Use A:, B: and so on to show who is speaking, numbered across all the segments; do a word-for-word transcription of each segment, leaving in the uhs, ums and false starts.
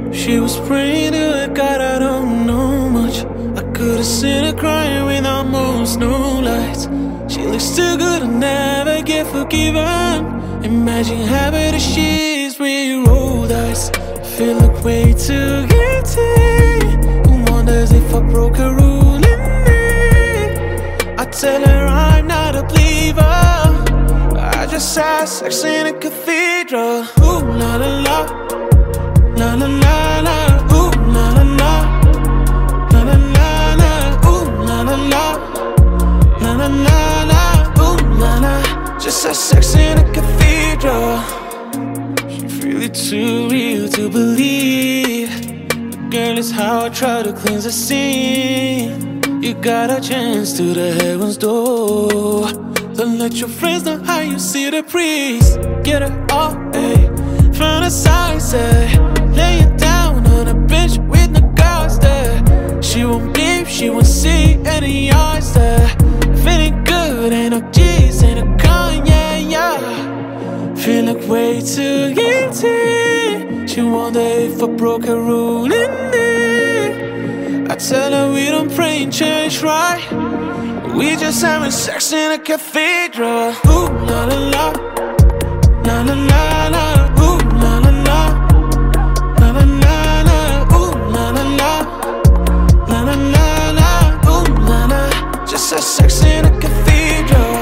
A: She was praying to a God I don't know much. I could've seen her crying with almost no lights. She looks too good to never get forgiven. Imagine having the sheets with rolled eyes. Feel like way too guilty. Who wonders if I broke a rule in me? I tell her I'm not a believer. I just had sex in a cathedral. Ooh la la la, la la la la. Ooh la la la, la la la la. Ooh la la la, la la la la. Ooh la la. Just had sex in a cathedral. She's really too real to believe. The girl is how I try to cleanse the scene. You got a chance to the heaven's door. Don't let your friends know how you see the priest. Get her all, ayy, fantasize, ayy. Lay it down on a bench with no guards there. She won't bleep, she won't see any eyes there. Feeling good, ain't no G's, ain't no con, yeah, yeah. Feel like way too guilty. She wonder if I broke a rule in me. I tell her we don't pray in church, right? We just having sex in a cathedral. Ooh la la la, la la la la. Ooh la la la, la la la la. Ooh la la la, la la la la. Ooh la la. Just have sex in a cathedral.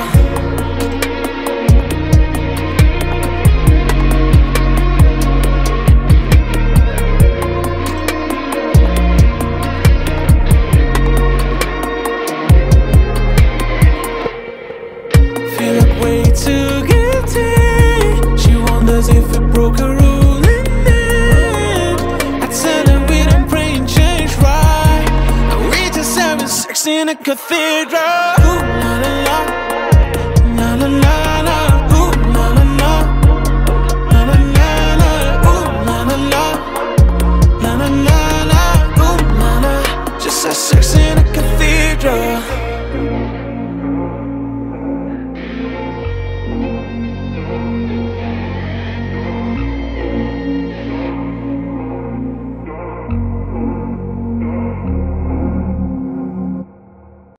A: Way too guilty. She wonders if we broke a rule in it. I tell her we don't pray and change, right? And we just having sex in a cathedral.